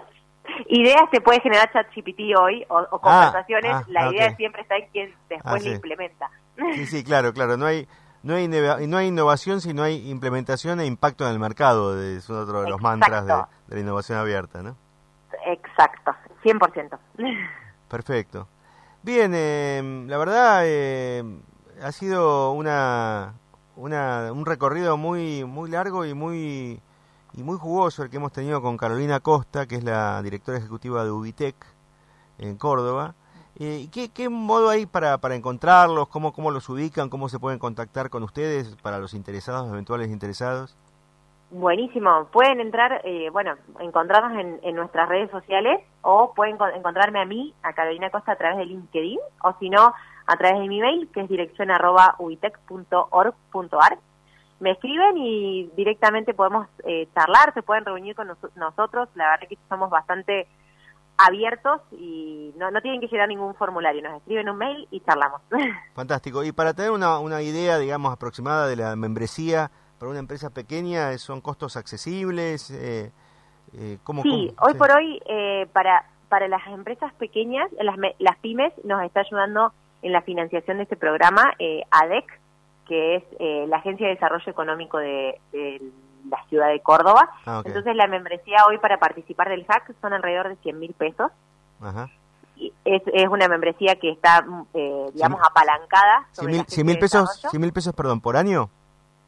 Ideas te puede generar ChatGPT hoy o, o conversaciones. Ah, ah, la idea okay. siempre está en quien después ah, sí. la implementa. Sí, sí, claro, claro. No hay... No hay, no hay innovación si no hay implementación e impacto en el mercado, es otro de los Exacto. mantras de, de la innovación abierta, ¿no? Exacto, cien por ciento. Perfecto. Bien, eh, la verdad eh, ha sido una, una un recorrido muy muy largo y muy y muy jugoso el que hemos tenido con Carolina Costa, que es la directora ejecutiva de Ubitec en Córdoba. Eh, ¿qué, ¿Qué modo hay para, para encontrarlos? ¿Cómo, ¿Cómo los ubican? ¿Cómo se pueden contactar con ustedes para los interesados, eventuales interesados? Buenísimo. Pueden entrar, eh, bueno, encontrarnos en, en nuestras redes sociales o pueden encontrarme a mí, a Carolina Costa, a través de LinkedIn o si no, a través de mi mail, que es dirección arroba ubitec punto org punto ar. Me escriben y directamente podemos eh, charlar, se pueden reunir con nos, nosotros. La verdad que somos bastante abiertos y no, no tienen que llenar ningún formulario, nos escriben un mail y charlamos. Fantástico. Y para tener una, una idea, digamos, aproximada de la membresía para una empresa pequeña, ¿son costos accesibles? Eh, eh, ¿cómo, sí, cómo? hoy sí, por hoy eh, para para las empresas pequeñas, las, las pymes, nos está ayudando en la financiación de este programa eh, A D E C, que es eh, la Agencia de Desarrollo Económico de, de la ciudad de Córdoba. Ah, okay. Entonces la membresía hoy para participar del hack son alrededor de cien mil pesos. Ajá. Y es, es una membresía que está, eh, digamos, cien, apalancada. cien mil pesos, cien mil pesos, perdón, ¿por año?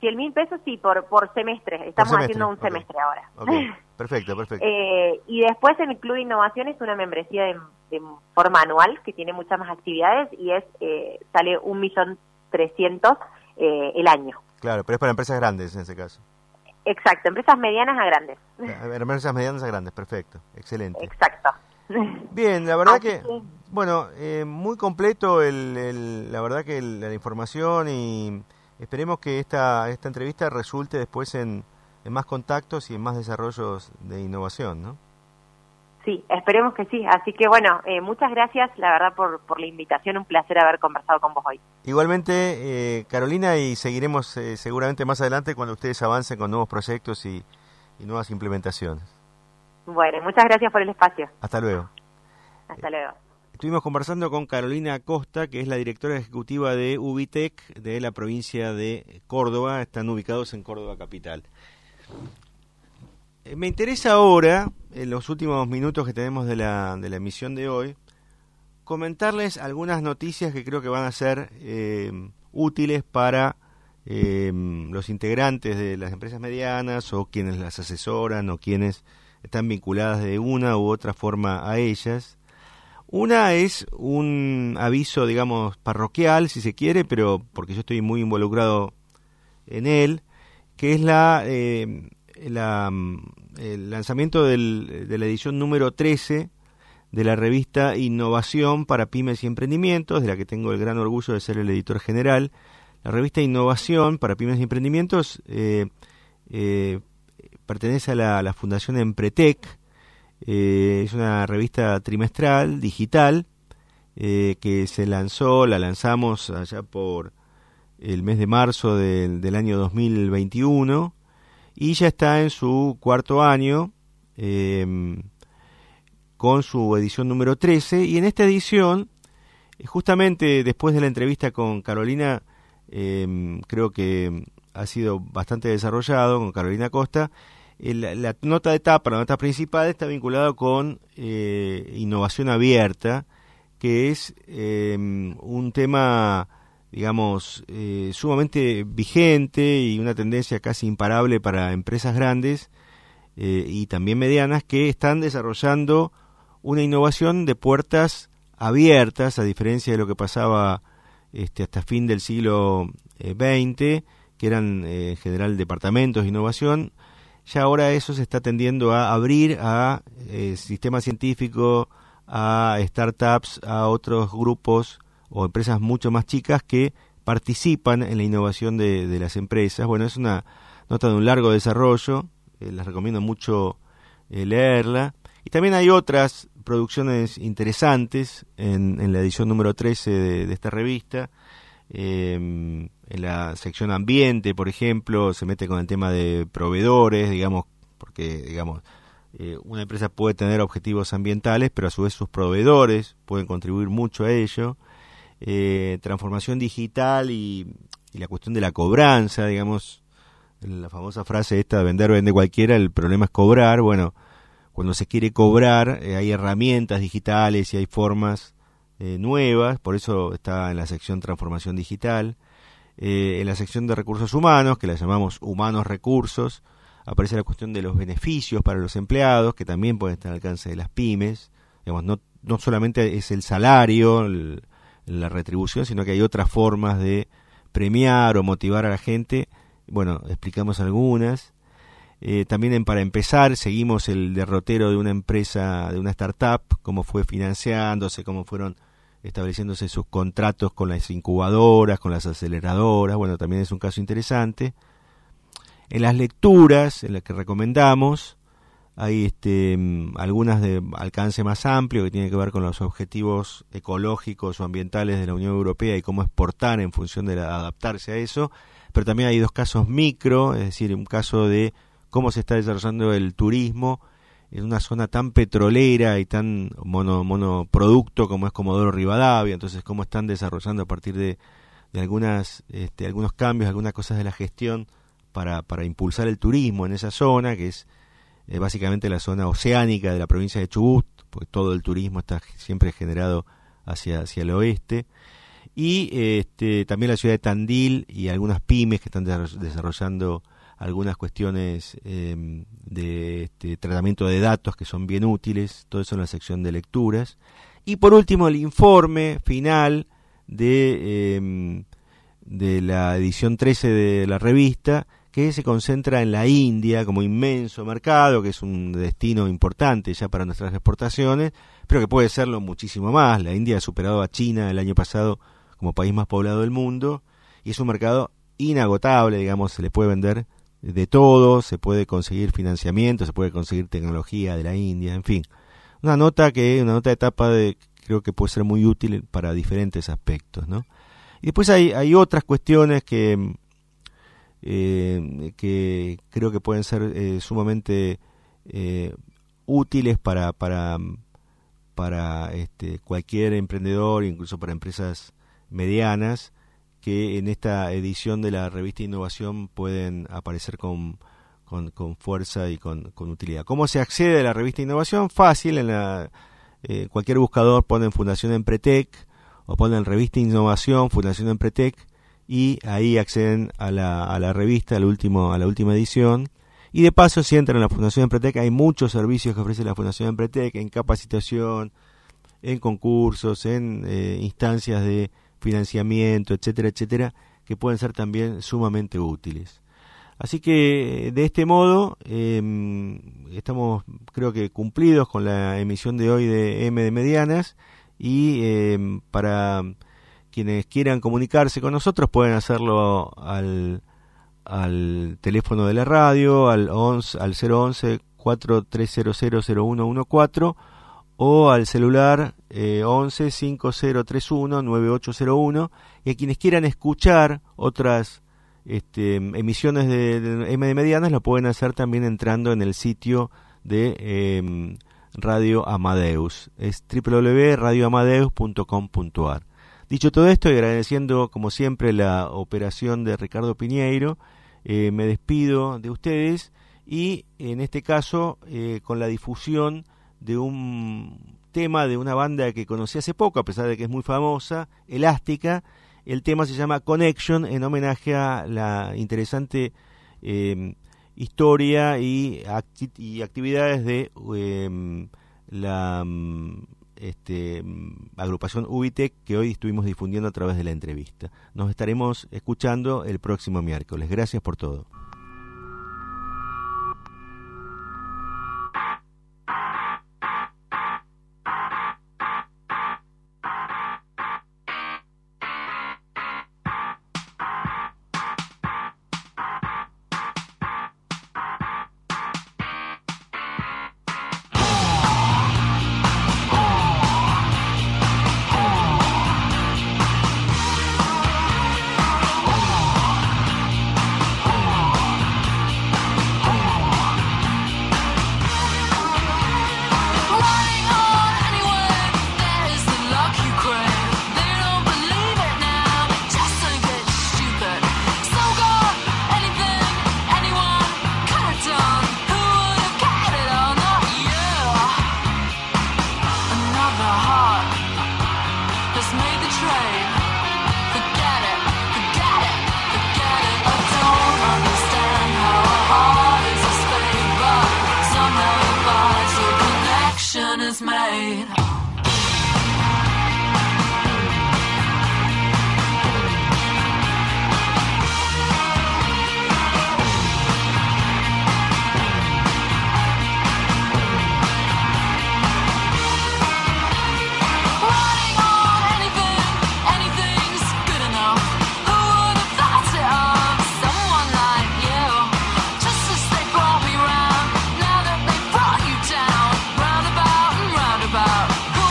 cien mil pesos, sí, por, por semestre. Estamos semestre. haciendo un Okay. semestre ahora. Okay. Perfecto, perfecto. eh, y después en el Club de Innovación es una membresía de, de forma anual, que tiene muchas más actividades, y es eh, sale un millón trescientos eh, el año. Claro, pero es para empresas grandes en ese caso. Exacto, empresas medianas a grandes. Empresas medianas a grandes, perfecto, excelente. Exacto. Bien, la verdad Así que, que, bueno, eh, muy completo el, el, la verdad que el, la información, y esperemos que esta, esta entrevista resulte después en, en más contactos y en más desarrollos de innovación, ¿no? sí, esperemos que sí. Así que bueno, eh, muchas gracias, la verdad, por, por la invitación. Un placer haber conversado con vos hoy. Igualmente, eh, Carolina, y seguiremos eh, seguramente más adelante cuando ustedes avancen con nuevos proyectos y, y nuevas implementaciones. Bueno, muchas gracias por el espacio. Hasta luego. Hasta luego. Estuvimos conversando con Carolina Costa, que es la directora ejecutiva de Ubitec de la provincia de Córdoba. Están ubicados en Córdoba capital. Me interesa ahora, en los últimos minutos que tenemos de la, de la emisión de hoy, comentarles algunas noticias que creo que van a ser eh, útiles para eh, los integrantes de las empresas medianas, o quienes las asesoran, o quienes están vinculadas de una u otra forma a ellas. Una es un aviso, digamos, parroquial, si se quiere, pero porque yo estoy muy involucrado en él, que es la, eh, la el lanzamiento del, de la edición número trece de la revista Innovación para Pymes y Emprendimientos, de la que tengo el gran orgullo de ser el editor general. La revista Innovación para Pymes y Emprendimientos eh, eh, pertenece a la, a la Fundación Empretec. Eh, es una revista trimestral, digital, eh, que se lanzó, la lanzamos allá por el mes de marzo del, del año dos mil veintiuno, y ya está en su cuarto año, eh, con su edición número trece, y en esta edición, justamente después de la entrevista con Carolina, eh, creo que ha sido bastante desarrollado, con Carolina Costa. La, la nota de etapa, la nota principal, está vinculada con eh, innovación abierta, que es eh, un tema, digamos, eh, sumamente vigente y una tendencia casi imparable para empresas grandes eh, y también medianas, que están desarrollando una innovación de puertas abiertas, a diferencia de lo que pasaba este, hasta fin del siglo veinte, que eran eh, en general departamentos de innovación. Ya ahora eso se está tendiendo a abrir a eh, sistema científico, a startups, a otros grupos o empresas mucho más chicas que participan en la innovación de, de las empresas. Bueno, es una nota de un largo desarrollo, eh, les recomiendo mucho eh, leerla. Y también hay otras producciones interesantes en, en la edición número trece de, de esta revista. Eh, en la sección ambiente, por ejemplo, se mete con el tema de proveedores, digamos, porque digamos eh, una empresa puede tener objetivos ambientales, pero a su vez sus proveedores pueden contribuir mucho a ello. Eh, transformación digital y, y la cuestión de la cobranza, digamos, la famosa frase esta de vender, vende cualquiera, el problema es cobrar. Bueno, cuando se quiere cobrar, eh, hay herramientas digitales y hay formas eh, nuevas, por eso está en la sección transformación digital. Eh, en la sección de recursos humanos, que la llamamos humanos recursos, aparece la cuestión de los beneficios para los empleados, que también pueden estar al alcance de las pymes. Digamos, no, no solamente es el salario, el, la retribución, sino que hay otras formas de premiar o motivar a la gente. Bueno, explicamos algunas. Eh, también en Para Empezar seguimos el derrotero de una empresa, de una startup, cómo fue financiándose, cómo fueron estableciéndose sus contratos con las incubadoras, con las aceleradoras. Bueno, también es un caso interesante. En las lecturas, en las que recomendamos, hay este, algunas de alcance más amplio que tienen que ver con los objetivos ecológicos o ambientales de la Unión Europea y cómo exportar en función de la, adaptarse a eso. Pero también hay dos casos micro, es decir, un caso de cómo se está desarrollando el turismo en una zona tan petrolera y tan mono, monoproducto como es Comodoro Rivadavia. Entonces, cómo están desarrollando a partir de, de algunas este, algunos cambios, algunas cosas de la gestión para, para impulsar el turismo en esa zona, que es eh, básicamente la zona oceánica de la provincia de Chubut, porque todo el turismo está siempre generado hacia, hacia el oeste. y este, también la ciudad de Tandil y algunas pymes que están desarrollando algunas cuestiones eh, de este, tratamiento de datos que son bien útiles, todo eso en la sección de lecturas. Y por último, el informe final de, eh, de la edición trece de la revista, que se concentra en la India como inmenso mercado, que es un destino importante ya para nuestras exportaciones, pero que puede serlo muchísimo más. La India ha superado a China el año pasado como país más poblado del mundo, y es un mercado inagotable, digamos, se le puede vender de todo, se puede conseguir financiamiento, se puede conseguir tecnología de la India, en fin. Una nota que, una nota de etapa de, creo que puede ser muy útil para diferentes aspectos, ¿no? Y después hay, hay otras cuestiones que Eh, que creo que pueden ser eh, sumamente eh, útiles para para para este, cualquier emprendedor, incluso para empresas medianas, que en esta edición de la revista Innovación pueden aparecer con, con, con fuerza y con, con utilidad. ¿Cómo se accede a la revista Innovación? Fácil, en la eh, cualquier buscador ponen Fundación Empretec o ponen revista Innovación, Fundación Empretec, y ahí acceden a la, a la revista, al último, a la última edición. Y de paso, si entran en la Fundación Empretec, hay muchos servicios que ofrece la Fundación Empretec en capacitación, en concursos, en eh, instancias de financiamiento, etcétera, etcétera, que pueden ser también sumamente útiles. Así que, de este modo, eh, estamos, creo que, cumplidos con la emisión de hoy de M de Medianas, y eh, para quienes quieran comunicarse con nosotros pueden hacerlo al, al teléfono de la radio, al, once, al cero once, cuatro tres cero cero, cero uno uno cuatro, o al celular eh, once, cinco cero tres uno, nueve ocho cero uno, y a quienes quieran escuchar otras este, emisiones de, de M de Medianas lo pueden hacer también entrando en el sitio de eh, Radio Amadeus, es doble u doble u doble u punto radio amadeus punto com punto a r. Dicho todo esto, y agradeciendo como siempre la operación de Ricardo Piñeiro, eh, me despido de ustedes, y en este caso eh, con la difusión de un tema de una banda que conocí hace poco, a pesar de que es muy famosa, Elástica. El tema se llama Connection, en homenaje a la interesante eh, historia y, acti- y actividades de eh, la Este, agrupación Ubitec, que hoy estuvimos difundiendo a través de la entrevista. Nos estaremos escuchando el próximo miércoles. Gracias por todo. Roundabout,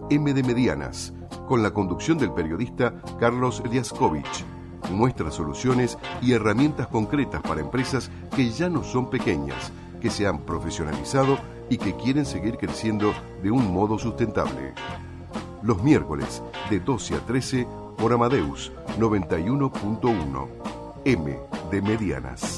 M de Medianas, con la conducción del periodista Carlos Liaskovich. Muestra soluciones y herramientas concretas para empresas que ya no son pequeñas, que se han profesionalizado y que quieren seguir creciendo de un modo sustentable. Los miércoles de doce a trece por Amadeus noventa y uno punto uno. M de Medianas.